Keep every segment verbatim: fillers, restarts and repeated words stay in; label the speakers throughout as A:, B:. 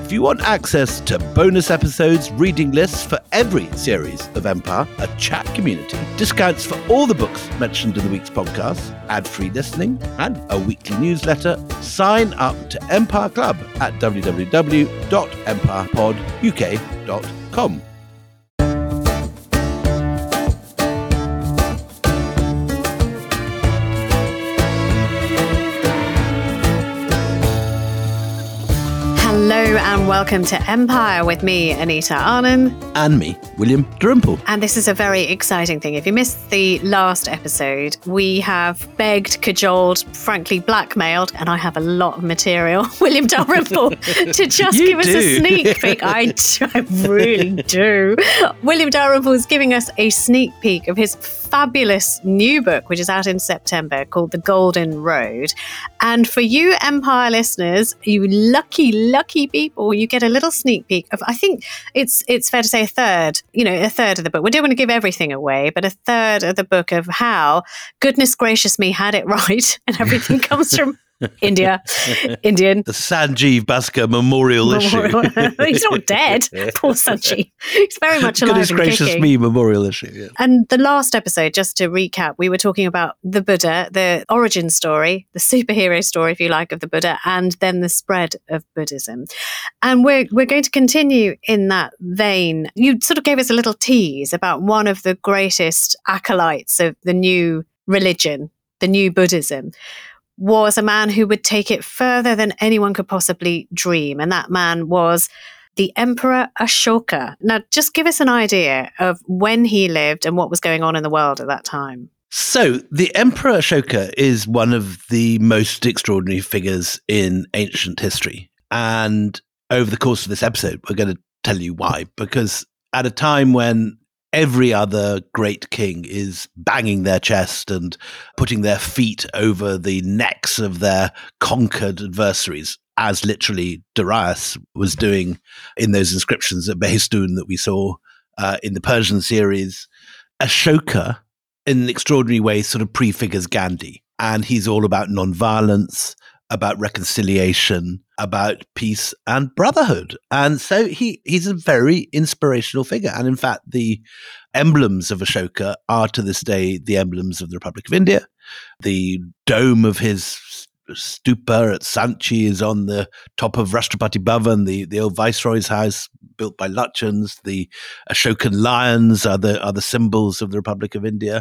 A: If you want access to bonus episodes, reading lists for every series of Empire, a chat community, discounts for all the books mentioned in the week's podcast, ad-free listening, and a weekly newsletter, sign up to Empire Club at w w w dot empire pod u k dot com.
B: Hello and welcome to Empire with me, Anita Arnon.
A: And me, William Dalrymple.
B: And this is a very exciting thing. If you missed the last episode, we have begged, cajoled, frankly blackmailed, and I have a lot of material, William Dalrymple, to just
A: You
B: give us
A: do.
B: a sneak peek. I, do, I really do. William Dalrymple is giving us a sneak peek of his fabulous new book, which is out in September, called The Golden Road. And for you Empire listeners, you lucky, lucky people, you get a little sneak peek of, I think it's it's fair to say a third, you know, a third of the book. We don't want to give everything away, but a third of the book of how, goodness gracious me, had it right. And everything comes from India, Indian.
A: The Sanjeev Bhaskar Memorial,
B: Memorial.
A: Issue.
B: He's not dead, poor Sanjeev. He's very much alive
A: Goodness
B: and
A: gracious
B: kicking.
A: me, Memorial Issue. Yeah.
B: And the last episode, just to recap, we were talking about the Buddha, the origin story, the superhero story, if you like, of the Buddha, and then the spread of Buddhism. And we're we're going to continue in that vein. You sort of gave us a little tease about one of the greatest acolytes of the new religion, the new Buddhism, was a man who would take it further than anyone could possibly dream. And that man was the Emperor Ashoka. Now, just give us an idea of when he lived and what was going on in the world at that time.
A: So, the Emperor Ashoka is one of the most extraordinary figures in ancient history. And over the course of this episode, we're going to tell you why. Because at a time when every other great king is banging their chest and putting their feet over the necks of their conquered adversaries, as literally Darius was doing in those inscriptions at Behistun that we saw uh, in the Persian series. Ashoka, in an extraordinary way, sort of prefigures Gandhi. And he's all about nonviolence, about reconciliation, about peace and brotherhood. And so he he's a very inspirational figure. And in fact, the emblems of Ashoka are to this day the emblems of the Republic of India. The dome of his stupa at Sanchi is on the top of Rashtrapati Bhavan, the, the old Viceroy's house built by Lutyens. The Ashokan lions are the, are the symbols of the Republic of India.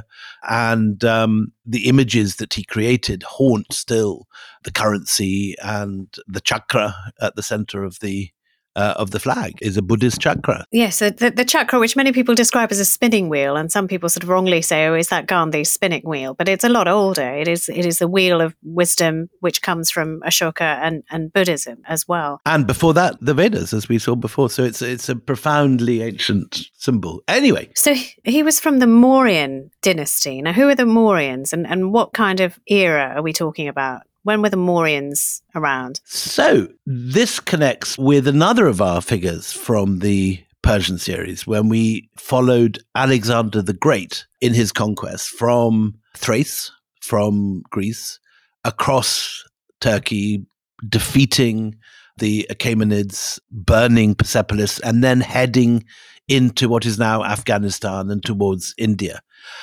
A: And um, the images that he created haunt still the currency, and the chakra at the center of the Uh, of the flag is a Buddhist chakra.
B: Yes, so the, the chakra, which many people describe as a spinning wheel, and some people sort of wrongly say, oh, is that Gandhi's spinning wheel? But it's a lot older. It is it is the wheel of wisdom, which comes from Ashoka and, and Buddhism as well.
A: And before that, the Vedas, as we saw before. So it's it's a profoundly ancient symbol. Anyway.
B: So he was from the Mauryan dynasty. Now, who are the Mauryans, and, and what kind of era are we talking about? When were the Mauryans around?
A: So this connects with another of our figures from the Persian series, when we followed Alexander the Great in his conquest from Thrace, from Greece, across Turkey, defeating the Achaemenids, burning Persepolis, and then heading into what is now Afghanistan and towards India.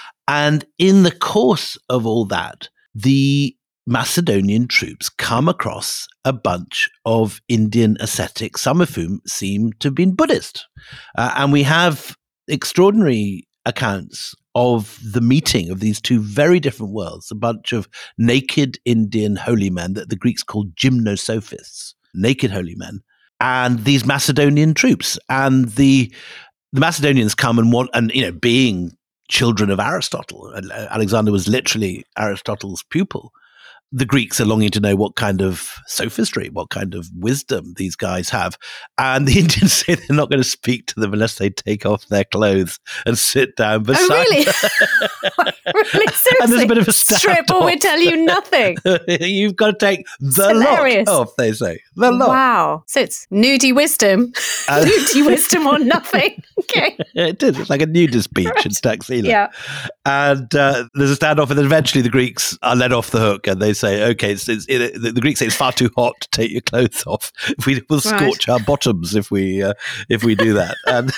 A: And in the course of all that, the Macedonian troops come across a bunch of Indian ascetics, some of whom seem to have been Buddhist. Uh, and we have extraordinary accounts of the meeting of these two very different worlds, a bunch of naked Indian holy men that the Greeks called gymnosophists, naked holy men, and these Macedonian troops. And the the Macedonians come and want, and you know, being children of Aristotle, Alexander was literally Aristotle's pupil. The Greeks are longing to know what kind of sophistry, what kind of wisdom these guys have. And the Indians say they're not going to speak to them unless they take off their clothes and sit down beside
B: Oh, really?
A: them.
B: Really? Seriously?
A: And there's a bit of a standoff.
B: Strip or we tell you nothing.
A: You've got to take the
B: Hilarious.
A: lot off, they say. The lot.
B: Wow. So it's nudie wisdom.
A: Uh,
B: nudie wisdom or nothing. Okay.
A: It is. It's like a nudist beach
B: Right.
A: in Taxila.
B: Yeah.
A: And uh, there's a standoff, and then eventually the Greeks are let off the hook, and they say, okay, it's, it's, it, the, the Greeks say it's far too hot to take your clothes off. If we will scorch right. our bottoms if we uh, if we do that. And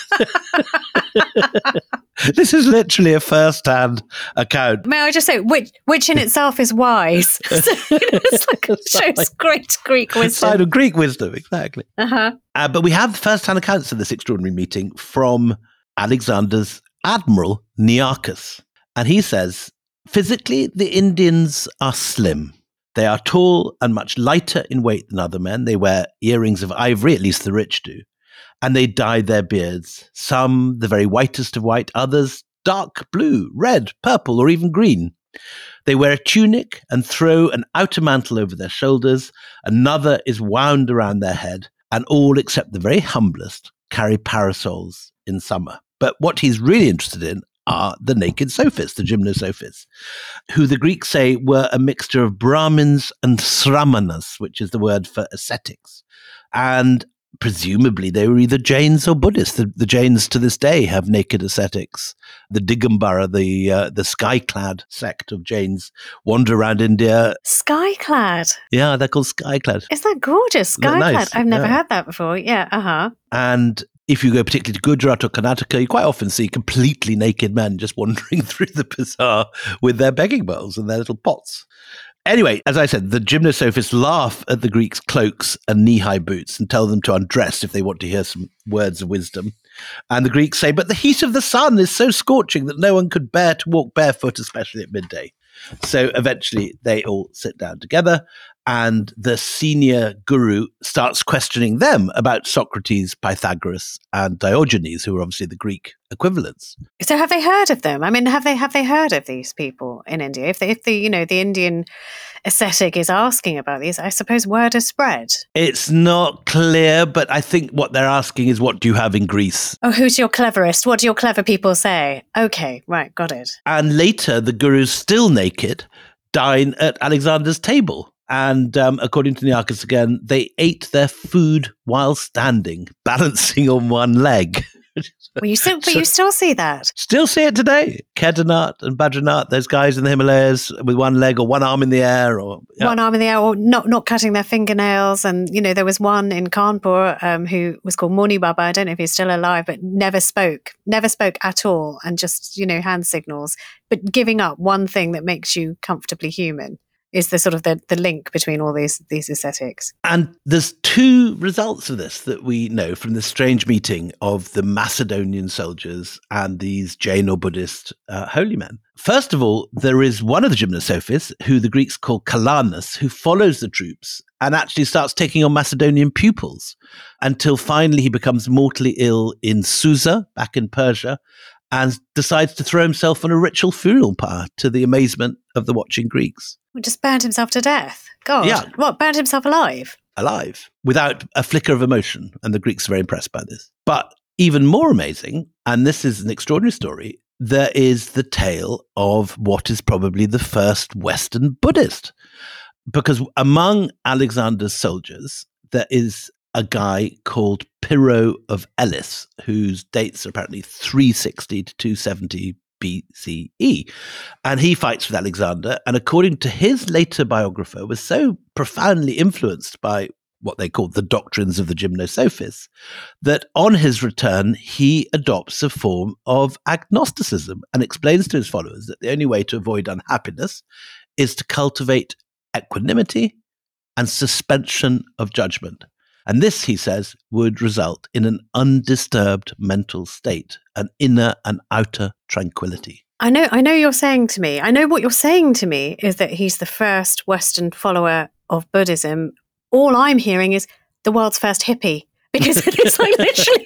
A: this is literally a first-hand account.
B: May I just say, which which in itself is wise. So, you know, it's like it shows great Greek wisdom.
A: Side of Greek wisdom, exactly.
B: Uh-huh.
A: Uh, but we have first-hand accounts of this extraordinary meeting from Alexander's admiral, Nearchus. And he says, physically, the Indians are slim. They are tall and much lighter in weight than other men. They wear earrings of ivory, at least the rich do. And they dye their beards, some the very whitest of white, others dark blue, red, purple, or even green. They wear a tunic and throw an outer mantle over their shoulders. Another is wound around their head, and all except the very humblest carry parasols in summer. But what he's really interested in are the naked sophists, the gymnosophists, who the Greeks say were a mixture of Brahmins and Sramanas, which is the word for ascetics. And presumably they were either Jains or Buddhists. The, the Jains to this day have naked ascetics. The Digambara, the uh, the sky-clad sect of Jains, wander around India.
B: Sky-clad?
A: Yeah, they're called sky-clad.
B: Is that gorgeous? Sky-clad?
A: Nice.
B: I've never
A: yeah.
B: heard that before. Yeah, uh-huh.
A: And if you go particularly to Gujarat or Karnataka, you quite often see completely naked men just wandering through the bazaar with their begging bowls and their little pots. Anyway, as I said, the gymnosophists laugh at the Greeks' cloaks and knee-high boots and tell them to undress if they want to hear some words of wisdom. And the Greeks say, but the heat of the sun is so scorching that no one could bear to walk barefoot, especially at midday. So eventually they all sit down together, and the senior guru starts questioning them about Socrates, Pythagoras, and Diogenes, who are obviously the Greek equivalents.
B: So have they heard of them? I mean, have they have they heard of these people in India? If they, if the you know the Indian ascetic is asking about these, I suppose word has spread.
A: It's not clear, but I think what they're asking is, what do you have in Greece?
B: Oh, who's your cleverest? What do your clever people say? Okay, right, got it.
A: And later, the gurus, still naked, dine at Alexander's table. And um, according to Nearchus again, they ate their food while standing, balancing on one leg.
B: Well, you still, but so, you still see that.
A: Still see it today. Kedarnath and Badrinath, those guys in the Himalayas with one leg or one arm in the air. or
B: yeah. One arm in the air, or not, not cutting their fingernails. And, you know, there was one in Kanpur um, who was called Moni Baba. I don't know if he's still alive, but never spoke, never spoke at all. And just, you know, hand signals. But giving up one thing that makes you comfortably human is the sort of the, the link between all these these ascetics.
A: And there's two results of this that we know from the strange meeting of the Macedonian soldiers and these Jain or Buddhist uh, holy men. First of all, there is one of the gymnosophists, who the Greeks call Calanus, who follows the troops and actually starts taking on Macedonian pupils until finally he becomes mortally ill in Susa, back in Persia, and decides to throw himself on a ritual funeral pyre to the amazement of the watching Greeks.
B: Well, just burned himself to death. God.
A: Yeah.
B: What, burned himself alive?
A: Alive, without a flicker of emotion. And the Greeks are very impressed by this. But even more amazing, and this is an extraordinary story, there is the tale of what is probably the first Western Buddhist. Because among Alexander's soldiers, there is a guy called Pyrrho of Elis, whose dates are apparently three sixty to two seventy B C E. And he fights with Alexander, and according to his later biographer, was so profoundly influenced by what they called the doctrines of the gymnosophists, that on his return, he adopts a form of agnosticism and explains to his followers that the only way to avoid unhappiness is to cultivate equanimity and suspension of judgment. And this, he says, would result in an undisturbed mental state, an inner and outer tranquility.
B: I know, I know you're saying to me, I know what you're saying to me is that he's the first Western follower of Buddhism. All I'm hearing is the world's first hippie, because it's like literally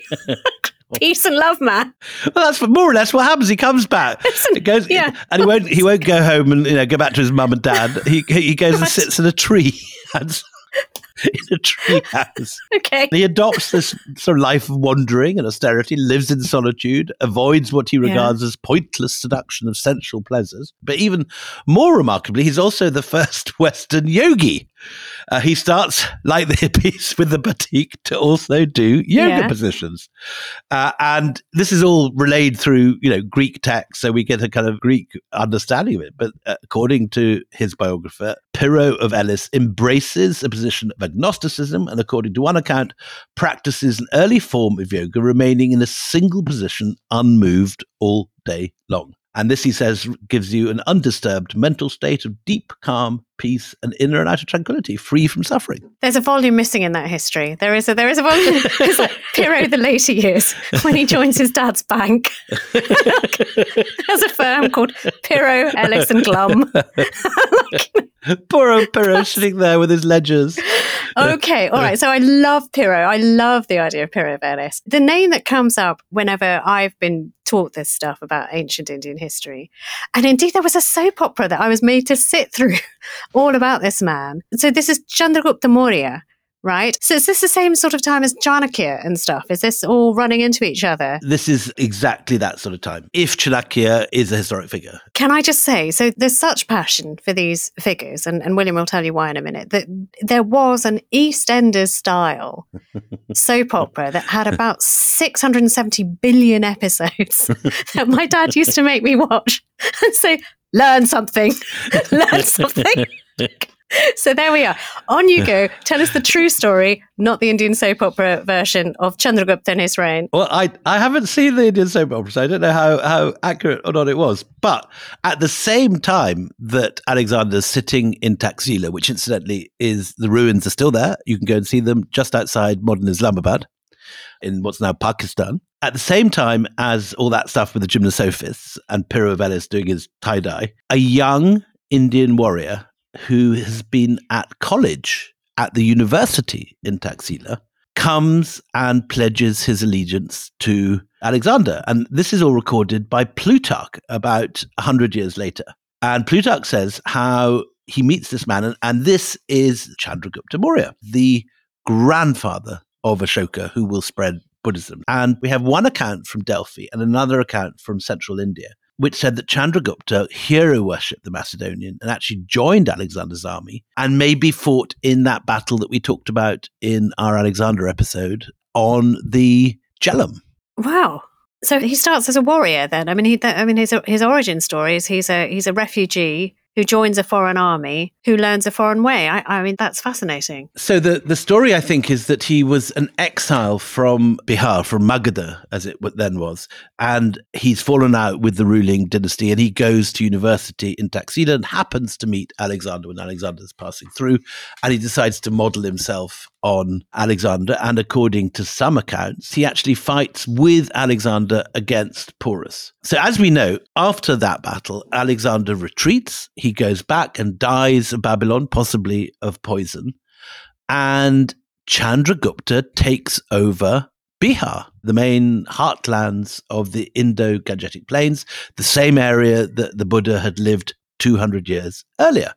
B: peace and love, man.
A: Well, that's more or less what happens. He comes back, it goes, yeah. and he won't. He won't go home and you know go back to his mum and dad. He he goes right. and sits in a tree and. in a tree house.
B: Okay.
A: He adopts this sort of life of wandering and austerity, lives in solitude, avoids what he regards yeah. as pointless seduction of sensual pleasures. But even more remarkably, he's also the first Western yogi. Uh, he starts, like the hippies, with the batik to also do yoga yeah. positions. Uh, and this is all relayed through, you know, Greek text, so we get a kind of Greek understanding of it. But uh, according to his biographer, Pyrrho of Elis embraces a position of agnosticism and, according to one account, practices an early form of yoga, remaining in a single position, unmoved all day long. And this, he says, gives you an undisturbed mental state of deep calm, peace, and inner and outer tranquility, free from suffering.
B: There's a volume missing in that history. There is a there is a volume. It's like Pyrrho the later years, when he joins his dad's bank. There's a firm called Pyrrho, Ellis and Glum.
A: Poor old Pyrrho sitting there with his ledgers.
B: Okay, all right. So I love Pyrrho. I love the idea of Pyrrho of Elis. The name that comes up whenever I've been taught this stuff about ancient Indian history. And indeed, there was a soap opera that I was made to sit through all about this man. So this is Chandragupta Maurya, right? So is this the same sort of time as Chanakya and stuff? Is this all running into each other?
A: This is exactly that sort of time, if Chanakya is a historic figure.
B: Can I just say, so there's such passion for these figures, and, and William will tell you why in a minute, that there was an EastEnders style soap opera that had about six hundred seventy billion episodes that my dad used to make me watch and say, learn something, learn something. So there we are. On you go. Tell us the true story, not the Indian soap opera version of Chandragupta and his reign.
A: Well, I, I haven't seen the Indian soap opera, so I don't know how, how accurate or not it was. But at the same time that Alexander's sitting in Taxila, which incidentally is, the ruins are still there. You can go and see them just outside modern Islamabad in what's now Pakistan. At the same time as all that stuff with the gymnosophists and Pyrrho of Elis doing his tie-dye, a young Indian warrior who has been at college at the university in Taxila comes and pledges his allegiance to Alexander. And this is all recorded by Plutarch about one hundred years later. And Plutarch says how he meets this man, and, and this is Chandragupta Maurya, the grandfather of Ashoka, who will spread Buddhism. And we have one account from Delphi and another account from central India, which said that Chandragupta hero worshipped the Macedonian and actually joined Alexander's army and maybe fought in that battle that we talked about in our Alexander episode on the Jhelum.
B: Wow. So he starts as a warrior then. I mean, he, I mean, his his origin story is he's a he's a refugee who joins a foreign army, who learns a foreign way. I, I mean, that's fascinating.
A: So the, the story, I think, is that he was an exile from Bihar, from Magadha, as it then was. And he's fallen out with the ruling dynasty, and he goes to university in Taxila and happens to meet Alexander when Alexander's passing through. And he decides to model himself on Alexander. And according to some accounts, he actually fights with Alexander against Porus. So as we know, after that battle, Alexander retreats. He goes back and dies of Babylon, possibly of poison. And Chandragupta takes over Bihar, the main heartlands of the Indo-Gangetic Plains, the same area that the Buddha had lived two hundred years earlier.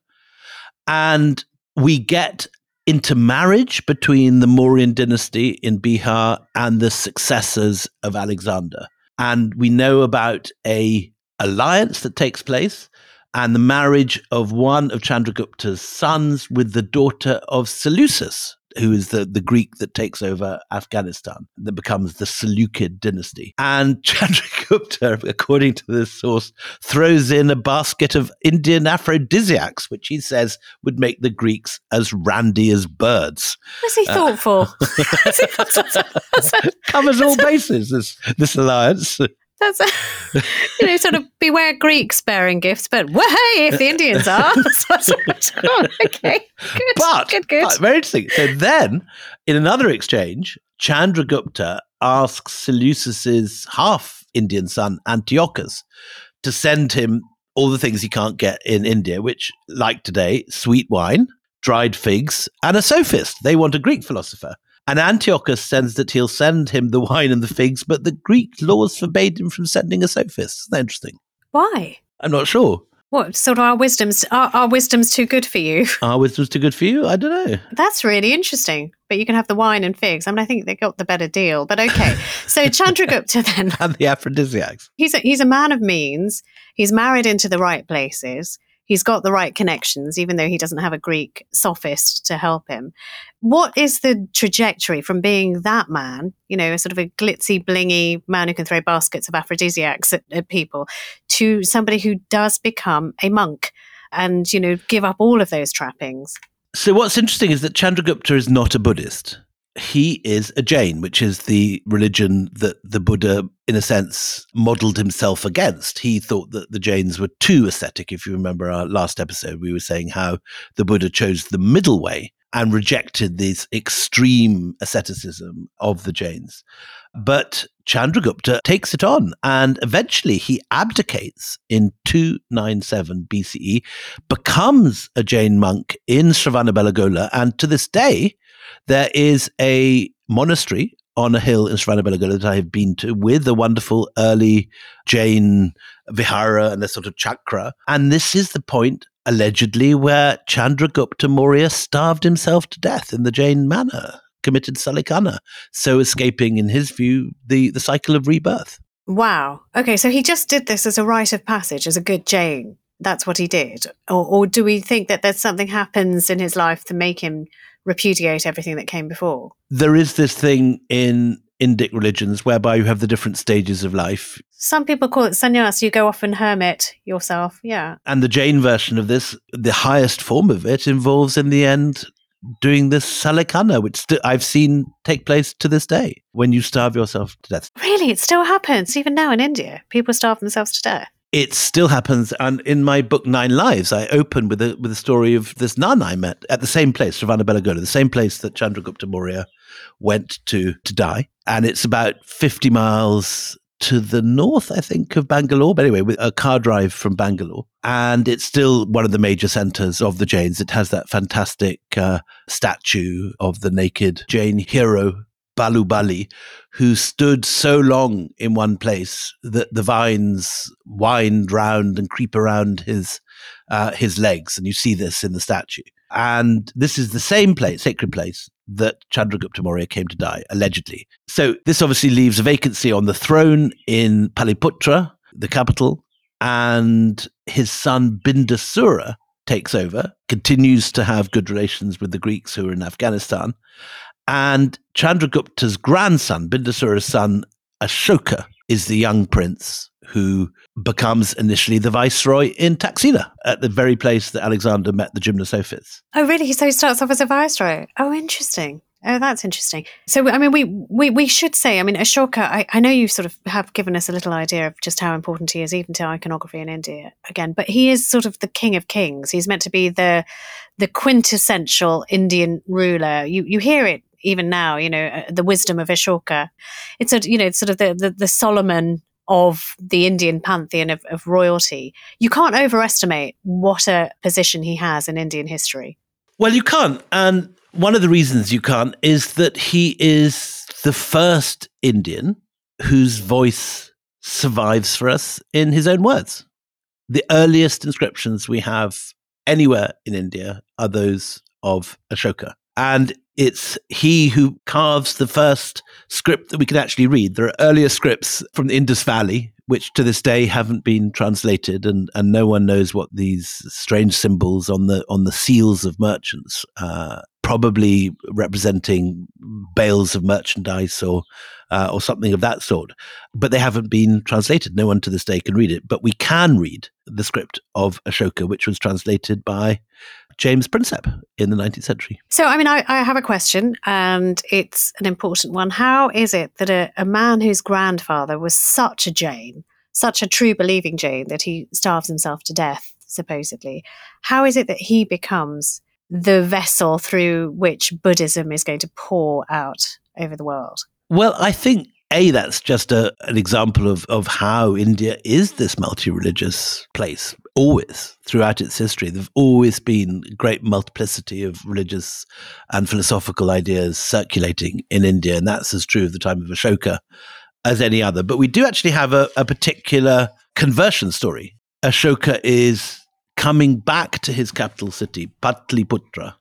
A: And we get intermarriage between the Mauryan dynasty in Bihar and the successors of Alexander. And we know about a alliance that takes place and the marriage of one of Chandragupta's sons with the daughter of Seleucus, who is the, the Greek that takes over Afghanistan, that becomes the Seleucid dynasty. And Chandragupta, according to this source, throws in a basket of Indian aphrodisiacs, which he says would make the Greeks as randy as birds.
B: Was he thoughtful?
A: Uh, covers all bases, this, this alliance.
B: That's, a, you know, sort of beware Greeks bearing gifts, but well, hey, if the Indians are, that's what's on. Okay, good,
A: but,
B: good, good.
A: But very interesting. So then, in another exchange, Chandragupta asks Seleucus's half-Indian son, Antiochus, to send him all the things he can't get in India, which, like today, sweet wine, dried figs, and a sophist. They want a Greek philosopher. And Antiochus sends that he'll send him the wine and the figs, but the Greek laws forbade him from sending a sophist. Isn't that interesting?
B: Why?
A: I'm not sure.
B: What, sort of our wisdom's, our, our wisdom's too good for you?
A: Our wisdom's too good for you? I don't know.
B: That's really interesting. But you can have the wine and figs. I mean, I think they got the better deal, but okay. So Chandragupta then.
A: And the aphrodisiacs.
B: He's a, he's a man of means. He's married into the right places. He's got the right connections, even though he doesn't have a Greek sophist to help him. What is the trajectory from being that man, you know, a sort of a glitzy, blingy man who can throw baskets of aphrodisiacs at, at people, to somebody who does become a monk, and, you know, give up all of those trappings.
A: So what's interesting is that Chandragupta is not a Buddhist. He is a Jain, which is the religion that the Buddha, in a sense, modeled himself against. He thought that the Jains were too ascetic. If you remember our last episode, we were saying how the Buddha chose the middle way and rejected this extreme asceticism of the Jains. But Chandragupta takes it on, and eventually he abdicates in two ninety-seven B C E, becomes a Jain monk in Shravanabelagola, and to this day, there is a monastery on a hill in Shravanabelagola that I have been to with a wonderful early Jain vihara and a sort of chakra. And this is the point, allegedly, where Chandragupta Maurya starved himself to death in the Jain manner, committed Salikana, so escaping, in his view, the, the cycle of rebirth.
B: Wow. Okay, so he just did this as a rite of passage, as a good Jain. That's what he did. Or, or do we think that there's something happens in his life to make him repudiate everything that came before?
A: There is this thing in Indic religions whereby you have the different stages of life.
B: Some people call it sannyas. You go off and hermit yourself. Yeah.
A: And the Jain version of this, the highest form of it, involves in the end doing this salikana, which st- I've seen take place to this day, when you starve yourself to death.
B: Really? It still happens, even now in India? People starve themselves to death?
A: It still happens. And in my book, Nine Lives, I open with a with a story of this nun I met at the same place, Shravanabelagola, the same place that Chandragupta Maurya went to to die. And it's about fifty miles to the north, I think, of Bangalore. But anyway, with a car drive from Bangalore. And it's still one of the major centers of the Jains. It has that fantastic uh, statue of the naked Jain hero, Balubali, who stood so long in one place that the vines wind round and creep around his uh, his legs. And you see this in the statue. And this is the same place, sacred place, that Chandragupta Maurya came to die, allegedly. So this obviously leaves a vacancy on the throne in Paliputra, the capital, and his son Bindusara takes over, continues to have good relations with the Greeks who are in Afghanistan. And Chandragupta's grandson, Bindusara's son, Ashoka, is the young prince who becomes initially the viceroy in Taxila, at the very place that Alexander met the Gymnosophists.
B: Oh, really? So he starts off as a viceroy. Oh, interesting. Oh, that's interesting. So, I mean, we we, we should say, I mean, Ashoka, I, I know you sort of have given us a little idea of just how important he is, even to iconography in India, again, but he is sort of the king of kings. He's meant to be the the quintessential Indian ruler. You you hear it even now, you know, uh, the wisdom of Ashoka. It's a, you know, it's sort of the, the, the Solomon of the Indian pantheon of, of royalty. You can't overestimate what a position he has in Indian history.
A: Well, you can't. And one of the reasons you can't is that he is the first Indian whose voice survives for us in his own words. The earliest inscriptions we have anywhere in India are those of Ashoka. And it's he who carves the first script that we can actually read. There are earlier scripts from the Indus Valley, which to this day haven't been translated, and, and no one knows what these strange symbols on the on the seals of merchants, uh, probably representing bales of merchandise or uh, or something of that sort. But they haven't been translated. No one to this day can read it. But we can read the script of Ashoka, which was translated by James Prinsep in the nineteenth century.
B: So, I mean, I, I have a question, and it's an important one. How is it that a, a man whose grandfather was such a Jain, such a true believing Jain, that he starves himself to death, supposedly, how is it that he becomes the vessel through which Buddhism is going to pour out over the world?
A: Well, I think, A, that's just a, an example of, of how India is this multi-religious place. Always, throughout its history, there've always been great multiplicity of religious and philosophical ideas circulating in India, and that's as true of the time of Ashoka as any other. But we do actually have a, a particular conversion story. Ashoka is coming back to his capital city, Patliputra,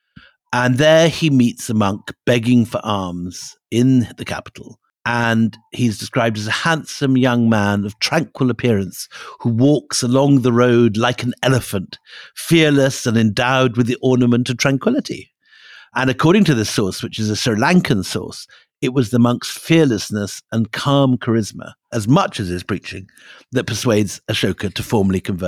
A: and there he meets a monk begging for alms in the capital. And he's described as a handsome young man of tranquil appearance who walks along the road like an elephant, fearless and endowed with the ornament of tranquility. And according to this source, which is a Sri Lankan source, it was the monk's fearlessness and calm charisma, as much as his preaching, that persuades Ashoka to formally convert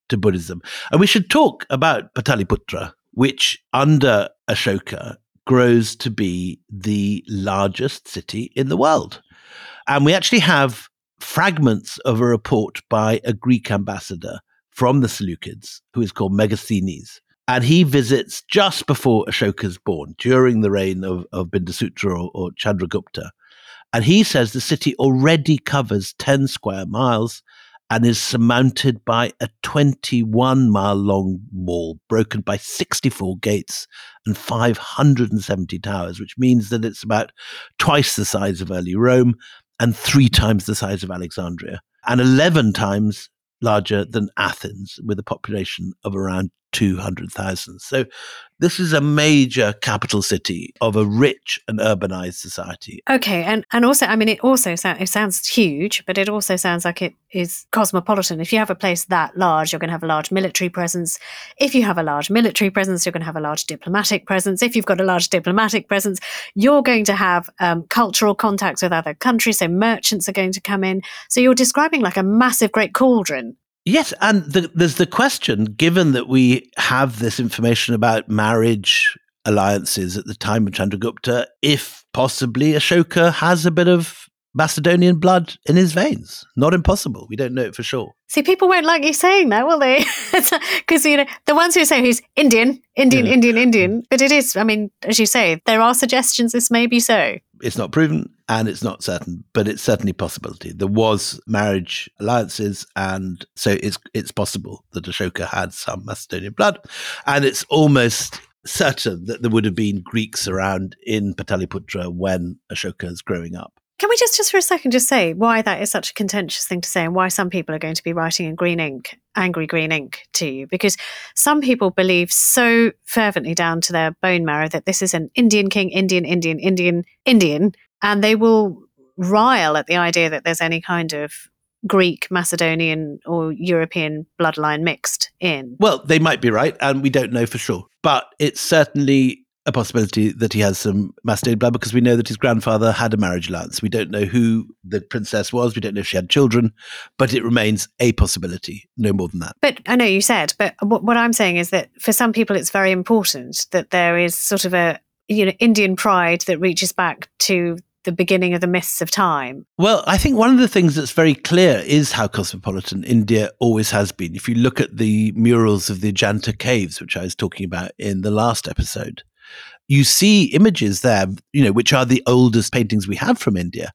A: to Buddhism. And we should talk about Pataliputra, which under Ashoka grows to be the largest city in the world. And we actually have fragments of a report by a Greek ambassador from the Seleucids, who is called Megasthenes. And he visits just before Ashoka's born, during the reign of, of Bindasutra or, or Chandragupta. And he says the city already covers ten square miles and is surmounted by a twenty-one mile long wall, broken by sixty-four gates and five hundred seventy towers, which means that it's about twice the size of early Rome and three times the size of Alexandria, and eleven times larger than Athens, with a population of around two hundred thousand. So this is a major capital city of a rich and urbanized society.
B: Okay, and, and also, I mean, it also so, it sounds huge, but it also sounds like it is cosmopolitan. If you have a place that large, you're going to have a large military presence. If you have a large military presence, you're going to have a large diplomatic presence. If you've got a large diplomatic presence, you're going to have um, cultural contacts with other countries, so merchants are going to come in. So you're describing like a massive, great cauldron.
A: Yes, and the, there's the question, given that we have this information about marriage alliances at the time of Chandragupta, if possibly Ashoka has a bit of Macedonian blood in his veins. Not impossible. We don't know it for sure.
B: See, people won't like you saying that, will they? Because, you know, the ones who say he's Indian, Indian, yeah. Indian, Indian. But it is, I mean, as you say, there are suggestions this may be so.
A: It's not proven and it's not certain, but it's certainly a possibility. There was marriage alliances, and so it's it's possible that Ashoka had some Macedonian blood. And it's almost certain that there would have been Greeks around in Pataliputra when Ashoka is growing up.
B: Can we just, just for a second, just say why that is such a contentious thing to say and why some people are going to be writing in green ink, angry green ink to you? Because some people believe so fervently down to their bone marrow that this is an Indian king, Indian, Indian, Indian, Indian, and they will rile at the idea that there's any kind of Greek, Macedonian or European bloodline mixed in.
A: Well, they might be right, and we don't know for sure. But it's certainly a possibility that he has some Macedonian blood, because we know that his grandfather had a marriage alliance. We don't know who the princess was. We don't know if she had children, but it remains a possibility, no more than that.
B: But I know you said, but what, what I'm saying is that for some people, it's very important that there is sort of a, you know, Indian pride that reaches back to the beginning of the mists of time.
A: Well, I think one of the things that's very clear is how cosmopolitan India always has been. If you look at the murals of the Ajanta caves, which I was talking about in the last episode, you see images there, you know, which are the oldest paintings we have from India,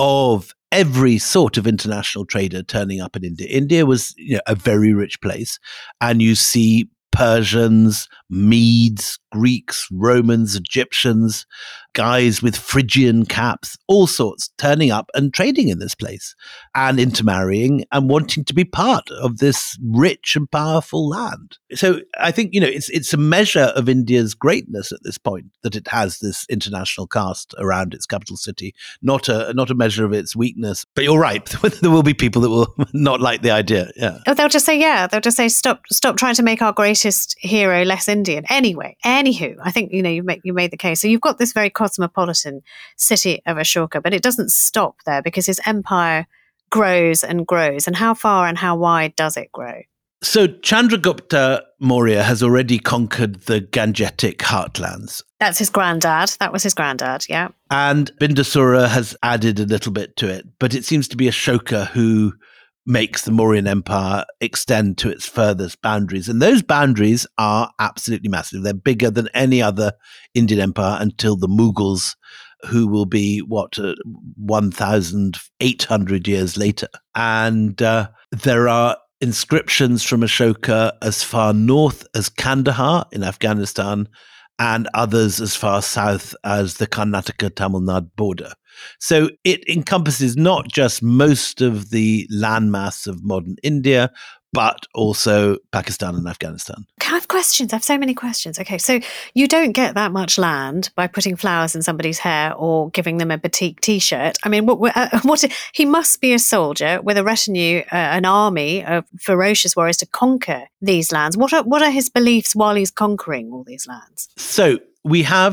A: of every sort of international trader turning up in India. India was, you know, a very rich place, and you see Persians, Medes, Greeks, Romans, Egyptians, guys with Phrygian caps, all sorts turning up and trading in this place and intermarrying and wanting to be part of this rich and powerful land. So I think, you know, it's it's a measure of India's greatness at this point that it has this international cast around its capital city, not a not a measure of its weakness. But you're right, there will be people that will not like the idea. Yeah.
B: Oh, they'll just say, yeah, they'll just say, stop, stop trying to make our greatest hero less Indian. Anyway, anywho, I think, you know, you make you made the case. So you've got this very cosmopolitan city of Ashoka, but it doesn't stop there because his empire grows and grows. And how far and how wide does it grow?
A: So Chandragupta Maurya has already conquered the Gangetic heartlands.
B: That's his granddad. That was his granddad, yeah.
A: And Bindusara has added a little bit to it, but it seems to be Ashoka who makes the Mauryan Empire extend to its furthest boundaries. And those boundaries are absolutely massive. They're bigger than any other Indian empire until the Mughals, who will be, what, uh, one thousand eight hundred years later. And uh, there are inscriptions from Ashoka as far north as Kandahar in Afghanistan, and others as far south as the Karnataka-Tamil Nadu border. So it encompasses not just most of the landmass of modern India, but also Pakistan and Afghanistan.
B: I have questions. I have so many questions. Okay, so you don't get that much land by putting flowers in somebody's hair or giving them a batik T-shirt. I mean, what, uh, what he must be a soldier with a retinue, uh, an army of ferocious warriors to conquer these lands. What are, what are his beliefs while he's conquering all these lands?
A: So we have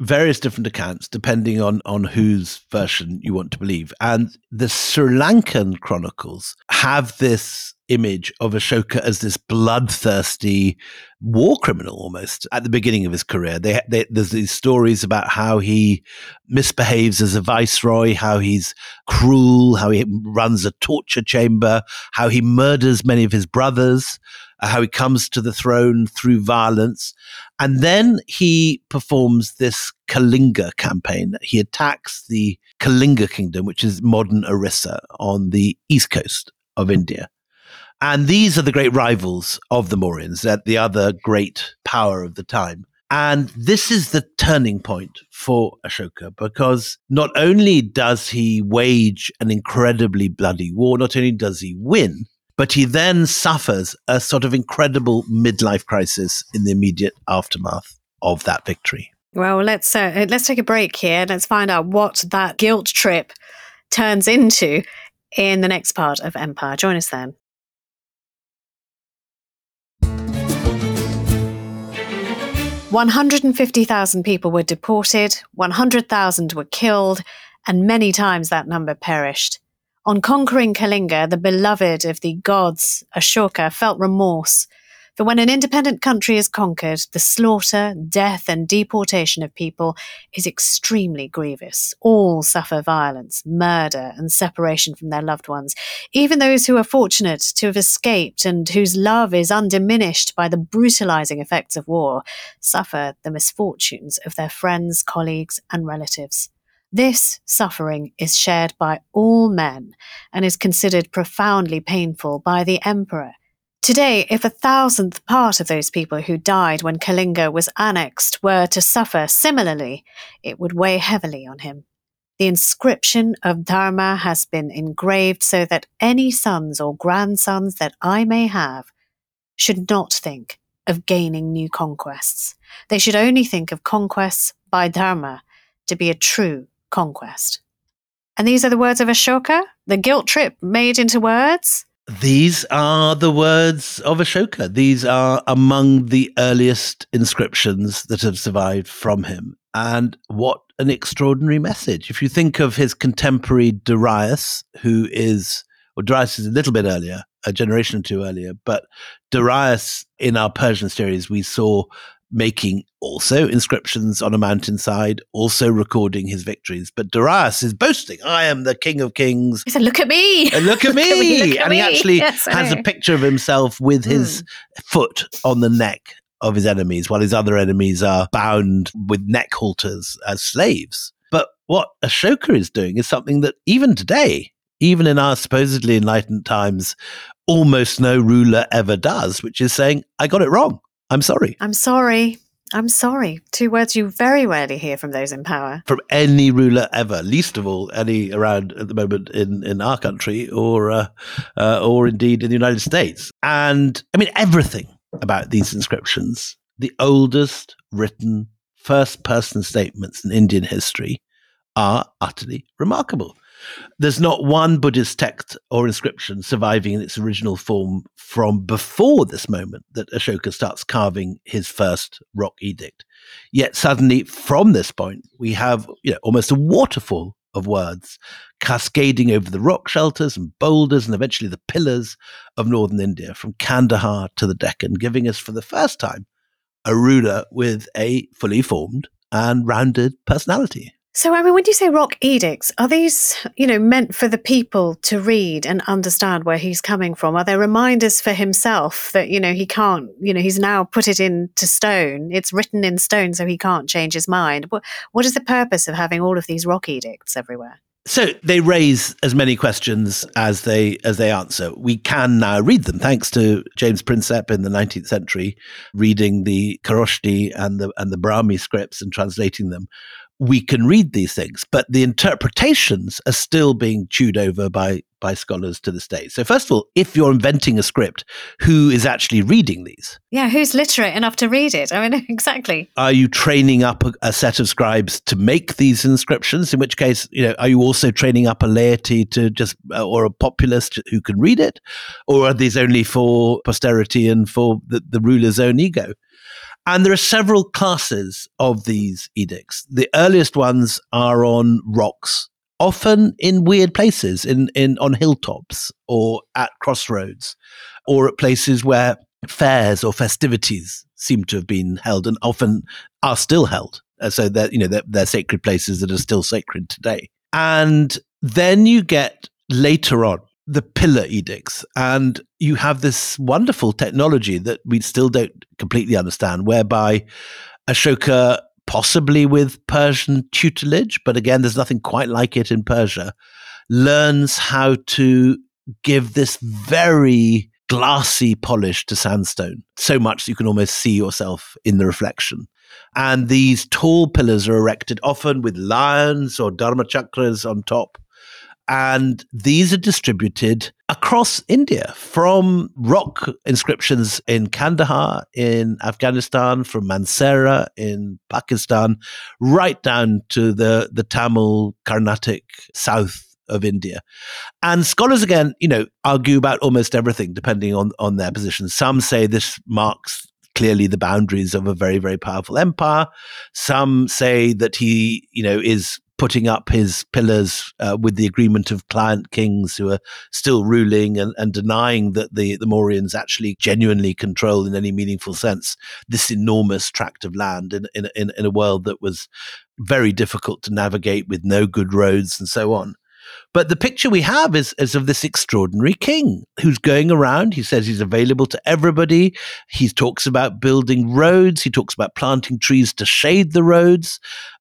A: various different accounts depending on, on whose version you want to believe. And the Sri Lankan chronicles have this image of Ashoka as this bloodthirsty war criminal almost at the beginning of his career. They, they, there's these stories about how he misbehaves as a viceroy, how he's cruel, how he runs a torture chamber, how he murders many of his brothers, uh, how he comes to the throne through violence. And then he performs this Kalinga campaign. He attacks the Kalinga kingdom, which is modern Orissa on the east coast of India. And these are the great rivals of the Mauryans, that the other great power of the time. And this is the turning point for Ashoka, because not only does he wage an incredibly bloody war, not only does he win, but he then suffers a sort of incredible midlife crisis in the immediate aftermath of that victory.
B: Well, let's uh, let's take a break here. Let's find out what that guilt trip turns into in the next part of Empire. Join us then. one hundred fifty thousand people were deported, one hundred thousand were killed, and many times that number perished. On conquering Kalinga, the beloved of the gods, Ashoka, felt remorse. For when an independent country is conquered, the slaughter, death, and deportation of people is extremely grievous. All suffer violence, murder, and separation from their loved ones. Even those who are fortunate to have escaped and whose love is undiminished by the brutalizing effects of war suffer the misfortunes of their friends, colleagues, and relatives. This suffering is shared by all men and is considered profoundly painful by the emperor. Today, if a thousandth part of those people who died when Kalinga was annexed were to suffer similarly, it would weigh heavily on him. The inscription of Dharma has been engraved so that any sons or grandsons that I may have should not think of gaining new conquests. They should only think of conquests by Dharma to be a true conquest. And these are the words of Ashoka, the guilt trip made into words?
A: These are the words of Ashoka. These are among the earliest inscriptions that have survived from him. And what an extraordinary message. If you think of his contemporary Darius, who is, well, Darius is a little bit earlier, a generation or two earlier, but Darius in our Persian series, we saw making also inscriptions on a mountainside, also recording his victories. But Darius is boasting, I am the king of kings.
B: He said, look at me.
A: And look at me.
B: look at
A: and
B: me.
A: he actually
B: yes,
A: has a picture of himself with mm. his foot on the neck of his enemies, while his other enemies are bound with neck halters as slaves. But what Ashoka is doing is something that even today, even in our supposedly enlightened times, almost no ruler ever does, which is saying, I got it wrong. I'm sorry.
B: I'm sorry. I'm sorry. Two words you very rarely hear from those in power.
A: From any ruler ever, least of all any around at the moment in, in our country or uh, uh, or indeed in the United States. And I mean, everything about these inscriptions, the oldest written first-person statements in Indian history, are utterly remarkable. There's not one Buddhist text or inscription surviving in its original form from before this moment that Ashoka starts carving his first rock edict. Yet suddenly, from this point, we have, you know, almost a waterfall of words cascading over the rock shelters and boulders and eventually the pillars of northern India, from Kandahar to the Deccan, giving us for the first time a ruler with a fully formed and rounded personality.
B: So, I mean, when you say rock edicts, are these, you know, meant for the people to read and understand where he's coming from? Are they reminders for himself that, you know, he can't, you know, he's now put it into stone. It's written in stone, so he can't change his mind. What, what is the purpose of having all of these rock edicts everywhere?
A: So they raise as many questions as they as they answer. We can now read them, thanks to James Prinsep in the nineteenth century, reading the Kharoshthi and the and the Brahmi scripts and translating them. We can read these things, but the interpretations are still being chewed over by by scholars to this day. So first of all, if you're inventing a script, who is actually reading these?
B: Yeah, who's literate enough to read it? I mean, exactly.
A: Are you training up a, a set of scribes to make these inscriptions? In which case, you know, are you also training up a laity to just, or a populace who can read it? Or are these only for posterity and for the, the ruler's own ego? And there are several classes of these edicts. The earliest ones are on rocks, often in weird places, in, in on hilltops or at crossroads, or at places where fairs or festivities seem to have been held and often are still held. Uh, So that you know they're, they're sacred places that are still sacred today. And then you get later on the pillar edicts, and you have this wonderful technology that we still don't completely understand, whereby Ashoka, possibly with Persian tutelage, but again, there's nothing quite like it in Persia, learns how to give this very glassy polish to sandstone, so much that you can almost see yourself in the reflection. And these tall pillars are erected often with lions or dharma chakras on top. And these are distributed across India, from rock inscriptions in Kandahar in Afghanistan, from Mansehra in Pakistan, right down to the, the Tamil Carnatic south of India. And scholars, again, you know, argue about almost everything depending on, on their position. Some say this marks clearly the boundaries of a very, very powerful empire. Some say that he, you know, is putting up his pillars uh, with the agreement of client kings who are still ruling, and, and denying that the, the Mauryans actually genuinely control in any meaningful sense this enormous tract of land in, in, in, in a world that was very difficult to navigate with no good roads and so on. But the picture we have is, is of this extraordinary king who's going around. He says he's available to everybody. He talks about building roads. He talks about planting trees to shade the roads.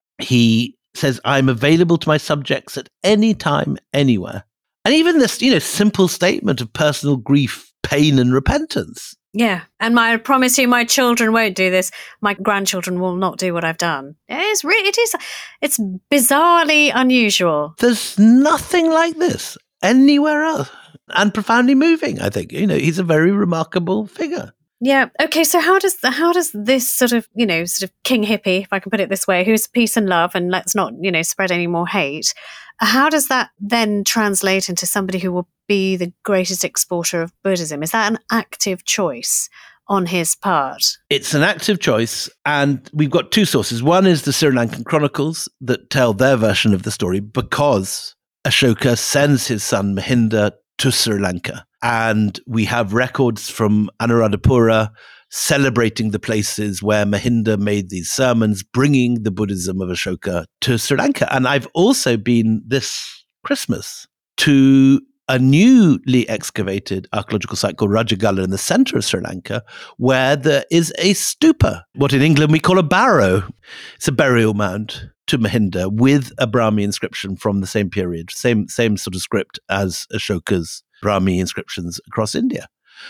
A: He says, I'm available to my subjects at any time, anywhere. And even this, you know, simple statement of personal grief, pain, and repentance.
B: Yeah. And my, I promise you, my children won't do this. My grandchildren will not do what I've done. It's really, it is, it's bizarrely unusual.
A: There's nothing like this anywhere else. And profoundly moving, I think. You know, he's a very remarkable figure.
B: Yeah. Okay. So how does how does this sort of, you know, sort of king hippie, if I can put it this way, who's peace and love, and let's not, you know, spread any more hate, how does that then translate into somebody who will be the greatest exporter of Buddhism? Is that an active choice on his part?
A: It's an active choice, and we've got two sources. One is the Sri Lankan chronicles that tell their version of the story, because Ashoka sends his son Mahinda to Sri Lanka. And we have records from Anuradhapura celebrating the places where Mahinda made these sermons, bringing the Buddhism of Ashoka to Sri Lanka. And I've also been this Christmas to a newly excavated archaeological site called Rajagala in the center of Sri Lanka, where there is a stupa, what in England we call a barrow. It's a burial mound to Mahinda with a Brahmi inscription from the same period, same same sort of script as Ashoka's Brahmi inscriptions across India.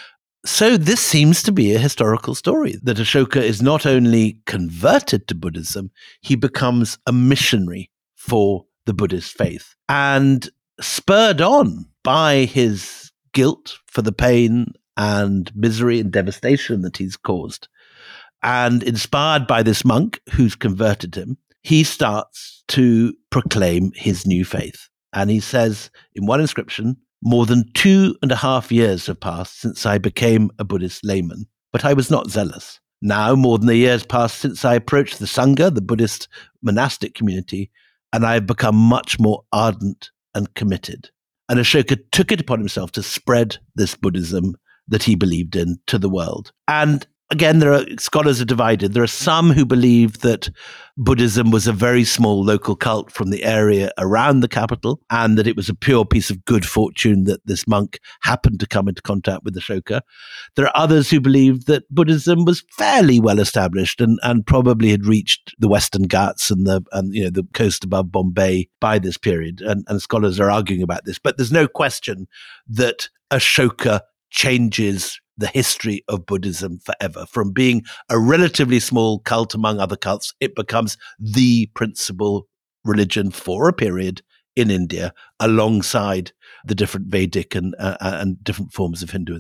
A: So this seems to be a historical story, that Ashoka is not only converted to Buddhism, he becomes a missionary for the Buddhist faith. And spurred on by his guilt for the pain and misery and devastation that he's caused, and inspired by this monk who's converted him, he starts to proclaim his new faith. And he says in one inscription, more than two and a half years have passed since I became a Buddhist layman, but I was not zealous. Now more than a year has passed since I approached the Sangha, the Buddhist monastic community, and I have become much more ardent and committed. And Ashoka took it upon himself to spread this Buddhism that he believed in to the world. And again, there are scholars are divided. There are some who believe that Buddhism was a very small local cult from the area around the capital, and that it was a pure piece of good fortune that this monk happened to come into contact with Ashoka. There are others who believe that Buddhism was fairly well established and, and probably had reached the Western Ghats and the and you know the coast above Bombay by this period. And, and scholars are arguing about this. But there's no question that Ashoka changes the history of Buddhism forever. From being a relatively small cult among other cults, it becomes the principal religion for a period in India, alongside the different Vedic and uh, and different forms of Hinduism.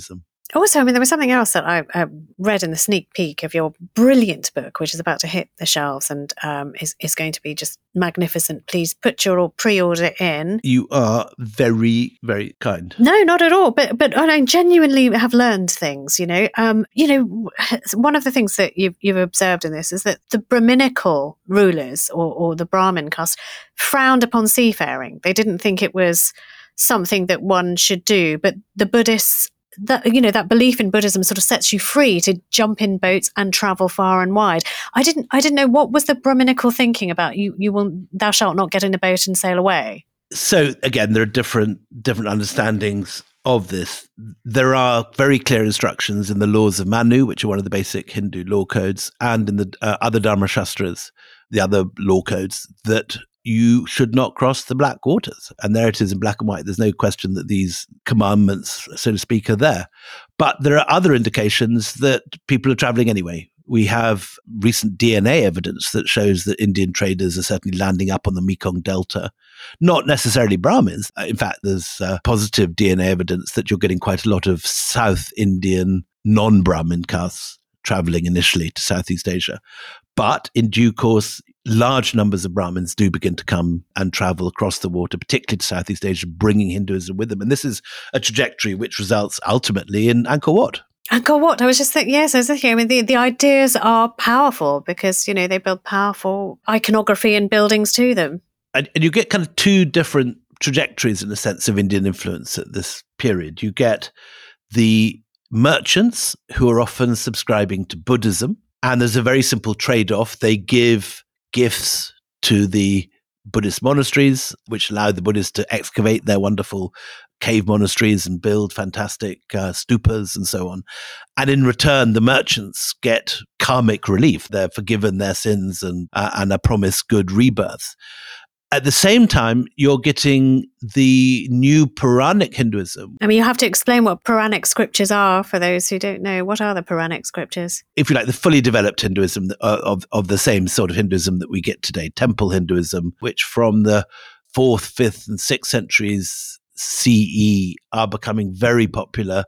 B: Also, I mean, there was something else that I, I read in the sneak peek of your brilliant book, which is about to hit the shelves and um, is, is going to be just magnificent. Please put your pre-order in.
A: You are very, very kind.
B: No, not at all. But but I genuinely have learned things, you know. Um, you know, one of the things that you've, you've observed in this is that the Brahminical rulers or, or the Brahmin caste frowned upon seafaring. They didn't think it was something that one should do. But the Buddhists, that, you know, that belief in Buddhism sort of sets you free to jump in boats and travel far and wide. I didn't, I didn't know, what was the Brahminical thinking about you, you will, thou shalt not get in a boat and sail away?
A: So again, there are different, different understandings of this. There are very clear instructions in the laws of Manu, which are one of the basic Hindu law codes, and in the uh, other Dharma Shastras, the other law codes, that you should not cross the black waters. And there it is in black and white. There's no question that these commandments, so to speak, are there. But there are other indications that people are traveling anyway. We have recent D N A evidence that shows that Indian traders are certainly landing up on the Mekong Delta. Not necessarily Brahmins. In fact, there's uh, positive D N A evidence that you're getting quite a lot of South Indian non-Brahmin castes traveling initially to Southeast Asia. But in due course, large numbers of Brahmins do begin to come and travel across the water, particularly to Southeast Asia, bringing Hinduism with them. And this is a trajectory which results ultimately in Angkor Wat.
B: Angkor Wat, I was just thinking, yes, I was thinking, I mean, the, the ideas are powerful because, you know, they build powerful iconography and buildings to them.
A: And, and you get kind of two different trajectories in the sense of Indian influence at this period. You get the merchants who are often subscribing to Buddhism, and there's a very simple trade-off. They give gifts to the Buddhist monasteries, which allow the Buddhists to excavate their wonderful cave monasteries and build fantastic uh, stupas and so on. And in return, the merchants get karmic relief. They're forgiven their sins and, uh, and are promised good rebirths. At the same time, you're getting the new Puranic Hinduism.
B: I mean, you have to explain what Puranic scriptures are for those who don't know. What are the Puranic scriptures?
A: If you like, the fully developed Hinduism uh, of, of the same sort of Hinduism that we get today, Temple Hinduism, which from the fourth, fifth, and sixth centuries C E are becoming very popular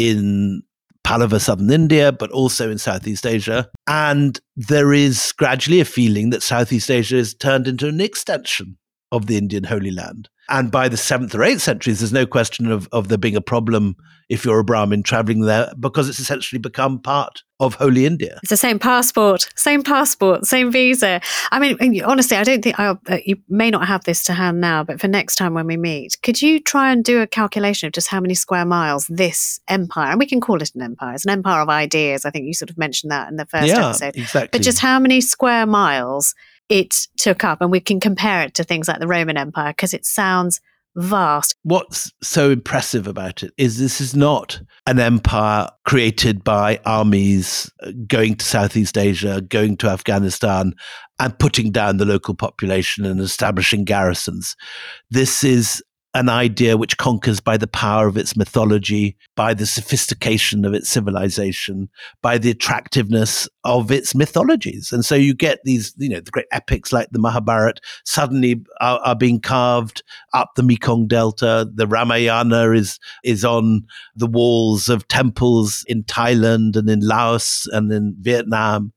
A: in Pallava, southern India, but also in Southeast Asia. And there is gradually a feeling that Southeast Asia is turned into an extension of the Indian Holy Land. And by the seventh or eighth centuries, there's no question of, of there being a problem if you're a Brahmin traveling there, because it's essentially become part of Holy India.
B: It's the same passport, same passport, same visa. I mean, honestly, I don't think I'll, uh, you may not have this to hand now, but for next time when we meet, could you try and do a calculation of just how many square miles this empire, and we can call it an empire, it's an empire of ideas. I think you sort of mentioned that in the first
A: yeah,
B: episode.
A: Exactly.
B: But just how many square miles it took up, and we can compare it to things like the Roman Empire, because it sounds vast.
A: What's so impressive about it is this is not an empire created by armies going to Southeast Asia, going to Afghanistan, and putting down the local population and establishing garrisons. This is an idea which conquers by the power of its mythology, by the sophistication of its civilization, by the attractiveness of its mythologies. And so you get these, you know, the great epics like the Mahabharata suddenly are, are being carved up the Mekong Delta. The Ramayana is, is on the walls of temples in Thailand and in Laos and in Vietnam.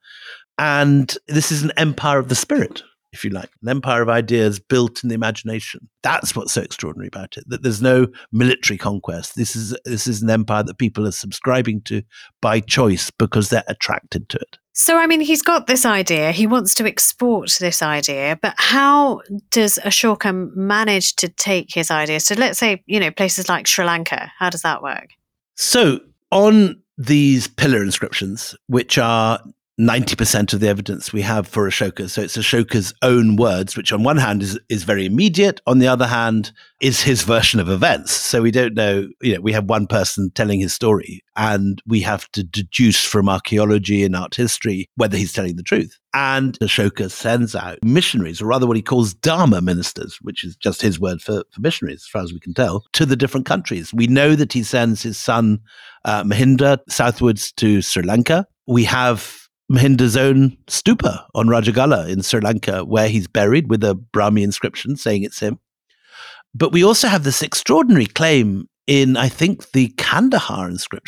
A: And this is an empire of the spirit, if you like, an empire of ideas built in the imagination. That's what's so extraordinary about it, that there's no military conquest. This is this is an empire that people are subscribing to by choice because they're attracted to it.
B: So, I mean, he's got this idea. He wants to export this idea. But how does Ashoka manage to take his idea? So let's say, you know, places like Sri Lanka. How does that work?
A: So on these pillar inscriptions, which are ninety percent of the evidence we have for Ashoka. So it's Ashoka's own words, which on one hand is, is very immediate. On the other hand, is his version of events. So we don't know, you know, we have one person telling his story and we have to deduce from archaeology and art history whether he's telling the truth. And Ashoka sends out missionaries, or rather what he calls Dharma ministers, which is just his word for, for missionaries, as far as we can tell, to the different countries. We know that he sends his son uh, Mahinda southwards to Sri Lanka. We have Mahinda's own stupa on Rajagala in Sri Lanka, where he's buried with a Brahmi inscription saying it's him. But we also have this extraordinary claim in, I think, the Kandahar inscription,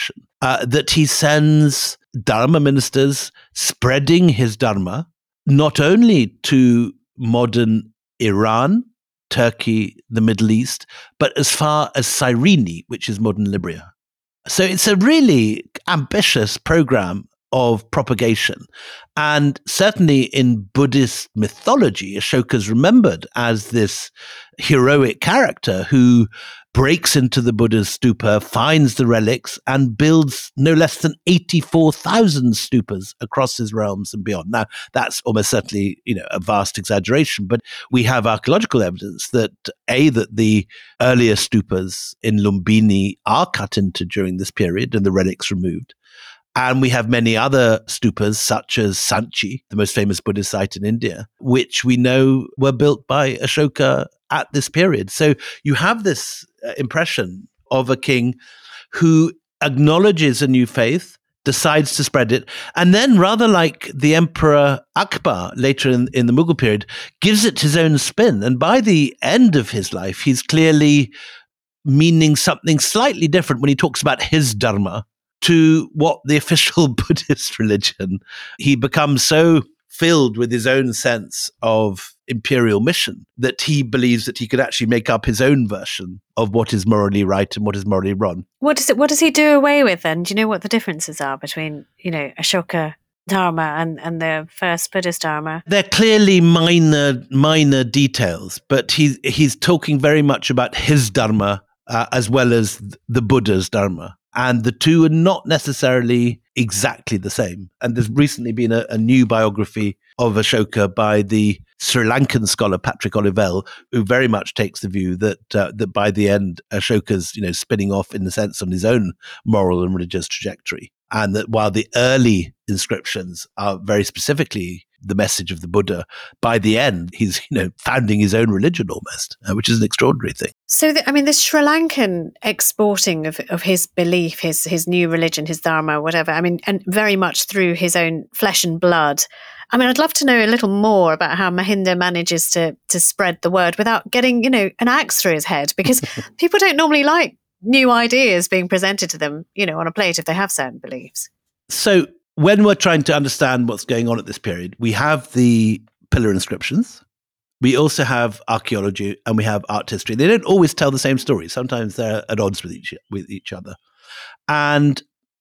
A: uh, that he sends Dharma ministers spreading his Dharma not only to modern Iran, Turkey, the Middle East, but as far as Cyrene, which is modern Libya. So it's a really ambitious program of propagation. And certainly in Buddhist mythology, Ashoka's remembered as this heroic character who breaks into the Buddha's stupa, finds the relics, and builds no less than eighty-four thousand stupas across his realms and beyond. Now, that's almost certainly, you know, a vast exaggeration, but we have archaeological evidence that, A, that the earlier stupas in Lumbini are cut into during this period and the relics removed. And we have many other stupas, such as Sanchi, the most famous Buddhist site in India, which we know were built by Ashoka at this period. So you have this uh, impression of a king who acknowledges a new faith, decides to spread it, and then, rather like the Emperor Akbar later in, in the Mughal period, gives it his own spin. And by the end of his life, he's clearly meaning something slightly different when he talks about his dharma to what the official Buddhist religion. He becomes so filled with his own sense of imperial mission that he believes that he could actually make up his own version of what is morally right and what is morally wrong.
B: What does it? What does he do away with then? Do you know what the differences are between, you know, Ashoka Dharma and, and the first Buddhist Dharma?
A: They're clearly minor minor details, but he's he's talking very much about his Dharma uh, as well as the Buddha's Dharma. And the two are not necessarily exactly the same. And there's recently been a, a new biography of Ashoka by the Sri Lankan scholar Patrick Olivelle, who very much takes the view that uh, that by the end, Ashoka's, you know, spinning off in a sense on his own moral and religious trajectory. And that while the early inscriptions are very specifically the message of the Buddha, by the end, he's, you know, founding his own religion almost, uh, which is an extraordinary thing.
B: So, the, I mean, the Sri Lankan exporting of, of his belief, his his new religion, his dharma, whatever, I mean, and very much through his own flesh and blood. I mean, I'd love to know a little more about how Mahinda manages to to spread the word without getting, you know, an axe through his head, because people don't normally like new ideas being presented to them, you know, on a plate if they have certain beliefs.
A: So when we're trying to understand what's going on at this period, we have the pillar inscriptions. We also have archaeology and we have art history. They don't always tell the same story. Sometimes they're at odds with each with each other. And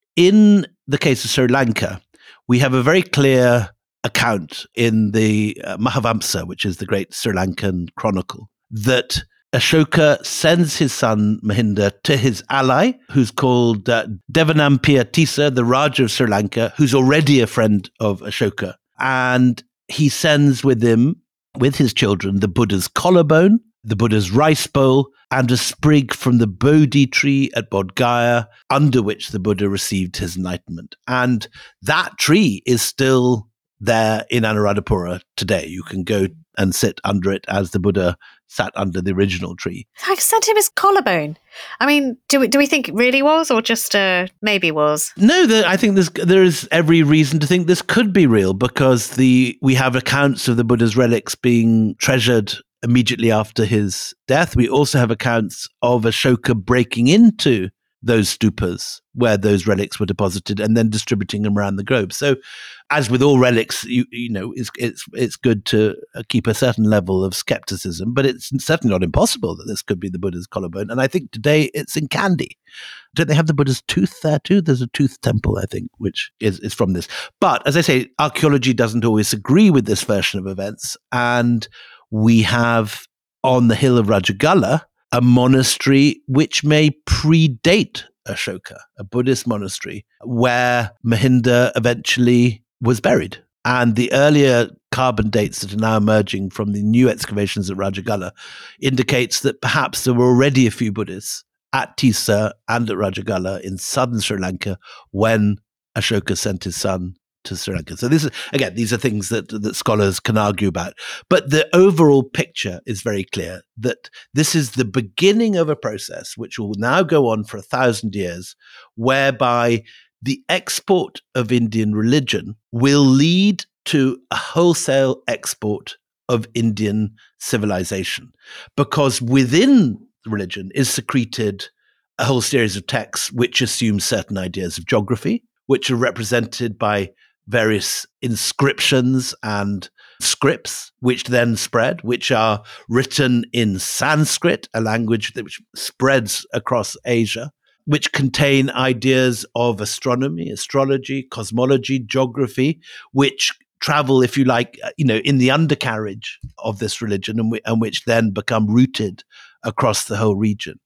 A: in the case of Sri Lanka, we have a very clear account in the uh, Mahavamsa, which is the great Sri Lankan chronicle, that Ashoka sends his son Mahinda to his ally, who's called uh, Devanampiya Tissa, the Raja of Sri Lanka, who's already a friend of Ashoka. And he sends with him, with his children, the Buddha's collarbone, the Buddha's rice bowl, and a sprig from the Bodhi tree at Bodh Gaya, under which the Buddha received his enlightenment. And that tree is still there in Anuradhapura today. You can go and sit under it as the Buddha sat under the original tree.
B: I sent him his collarbone. I mean, do we, do we think it really was, or just uh, maybe was?
A: No, the, I think there's, there is every reason to think this could be real, because the we have accounts of the Buddha's relics being treasured immediately after his death. We also have accounts of Ashoka breaking into those stupas where those relics were deposited and then distributing them around the globe. So, as with all relics, you, you know, it's, it's it's good to keep a certain level of skepticism, but it's certainly not impossible that this could be the Buddha's collarbone. And I think today it's in Kandy. Don't they have the Buddha's tooth there too? There's a tooth temple, I think, which is, is from this. But as I say, archaeology doesn't always agree with this version of events. And we have on the hill of Rajagala a monastery which may predate Ashoka, a Buddhist monastery, where Mahinda eventually was buried. And the earlier carbon dates that are now emerging from the new excavations at Rajagala indicates that perhaps there were already a few Buddhists at Tissa and at Rajagala in southern Sri Lanka when Ashoka sent his son to Sri Lanka. So this is, again, these are things that, that scholars can argue about. But the overall picture is very clear that this is the beginning of a process which will now go on for a thousand years, whereby the export of Indian religion will lead to a wholesale export of Indian civilization, because within religion is secreted a whole series of texts which assume certain ideas of geography, which are represented by various inscriptions and scripts, which then spread, which are written in Sanskrit, a language that which spreads across Asia, which contain ideas of astronomy, astrology, cosmology, geography, which travel, if you like, you know, in the undercarriage of this religion, and, w- and which then become rooted across the whole region.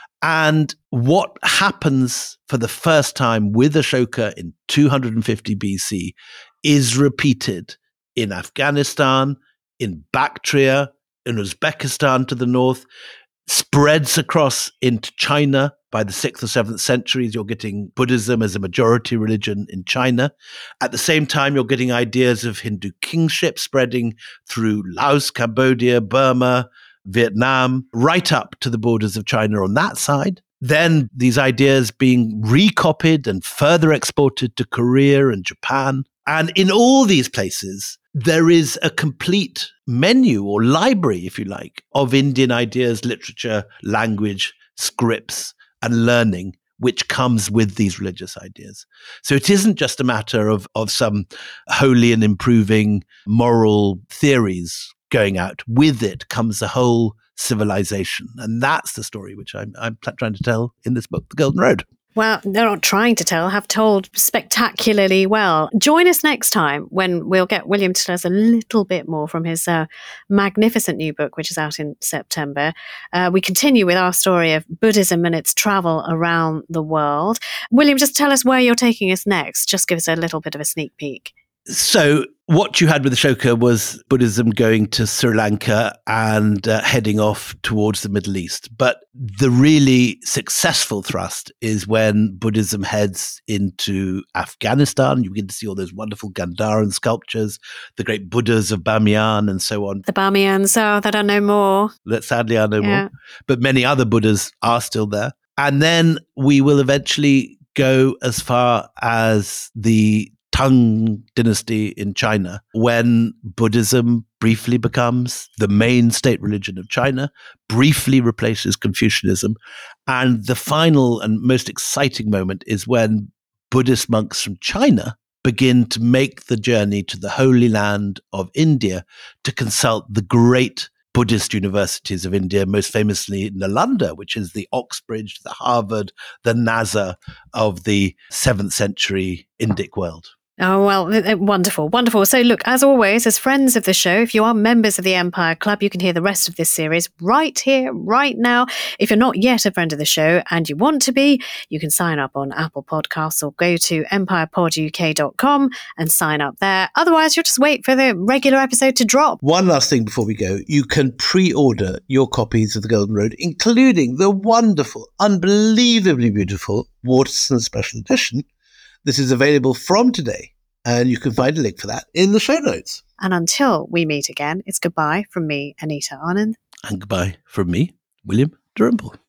A: And what happens for the first time with Ashoka in two hundred fifty B C is repeated in Afghanistan, in Bactria, in Uzbekistan to the north, spreads across into China. By the sixth or seventh centuries, you're getting Buddhism as a majority religion in China. At the same time, you're getting ideas of Hindu kingship spreading through Laos, Cambodia, Burma, Vietnam, right up to the borders of China on that side. Then these ideas being recopied and further exported to Korea and Japan. And in all these places, there is a complete menu or library, if you like, of Indian ideas, literature, language, scripts, and learning, which comes with these religious ideas. So it isn't just a matter of, of some holy and improving moral theories going out. With it comes a whole civilization. And that's the story which I'm, I'm trying to tell in this book, The Golden Road.
B: Well, they're not trying to tell, have told spectacularly well. Join us next time when we'll get William to tell us a little bit more from his uh, magnificent new book, which is out in September. Uh, we continue with our story of Buddhism and its travel around the world. William, just tell us where you're taking us next. Just give us a little bit of a sneak peek.
A: So what you had with Ashoka was Buddhism going to Sri Lanka and uh, heading off towards the Middle East. But the really successful thrust is when Buddhism heads into Afghanistan. You begin to see all those wonderful Gandharan sculptures, the great Buddhas of Bamiyan and so on.
B: The Bamiyans are that are no more.
A: That sadly are no
B: Yeah.
A: more. But many other Buddhas are still there. And then we will eventually go as far as the Tang dynasty in China, when Buddhism briefly becomes the main state religion of China, briefly replaces Confucianism. And the final and most exciting moment is when Buddhist monks from China begin to make the journey to the Holy Land of India to consult the great Buddhist universities of India, most famously Nalanda, which is the Oxbridge, the Harvard, the NASA of the seventh century Indic world.
B: Oh, well, wonderful, wonderful. So look, as always, as friends of the show, if you are members of the Empire Club, you can hear the rest of this series right here, right now. If you're not yet a friend of the show and you want to be, you can sign up on Apple Podcasts or go to empire pod u k dot com and sign up there. Otherwise, you'll just wait for the regular episode to drop.
A: One last thing before we go. You can pre-order your copies of The Golden Road, including the wonderful, unbelievably beautiful Waterson Special Edition. This is available from today, and you can find a link for that in the show notes.
B: And until we meet again, it's goodbye from me, Anita Anand.
A: And goodbye from me, William Dalrymple.